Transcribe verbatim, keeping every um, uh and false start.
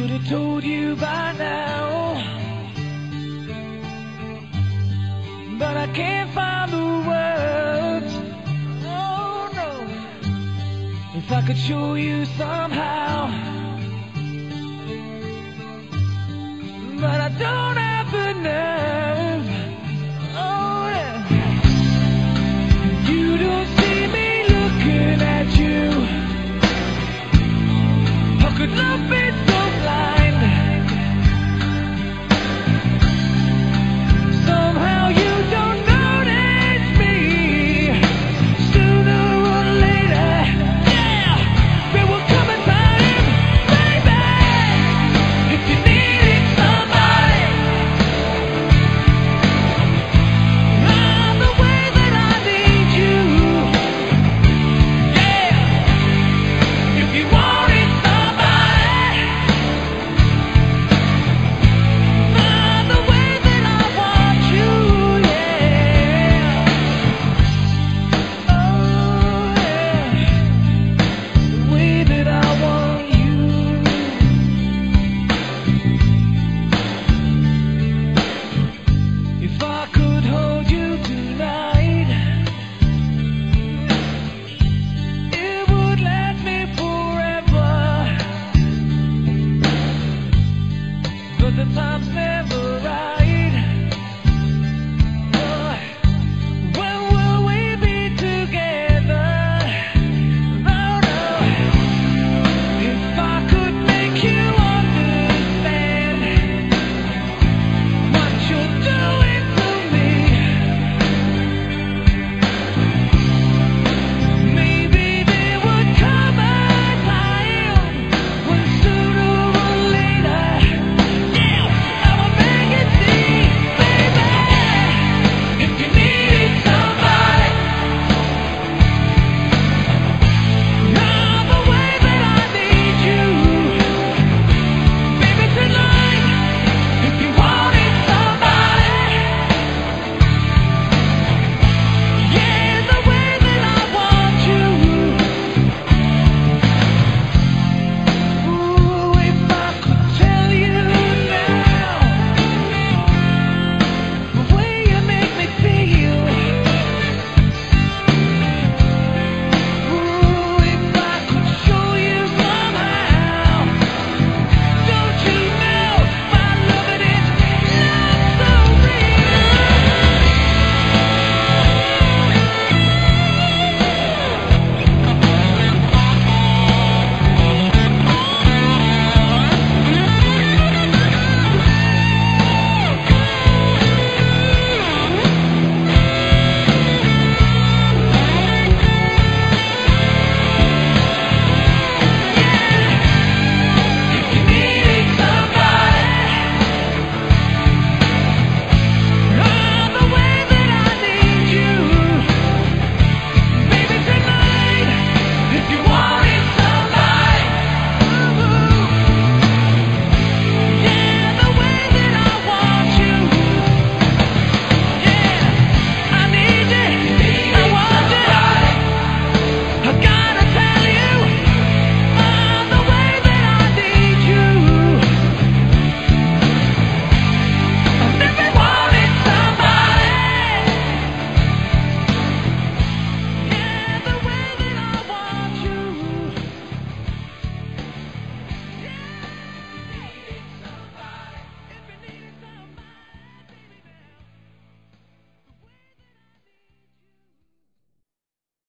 should have told you by now, but I can't find the words. Oh no. If I could show you somehow, but I don't have the nerve. Oh yeah. You don't see me looking at you. How could love be so blind? Somehow you don't notice me. Sooner or later, yeah, there will come a time, baby, if you needed somebody. I'm the way that I need you. Yeah, if you wanted somebody, I'm the way that I want you. Yeah, oh yeah, the way that I want you. If I could hold you tonight, it would last me forever. But the time's never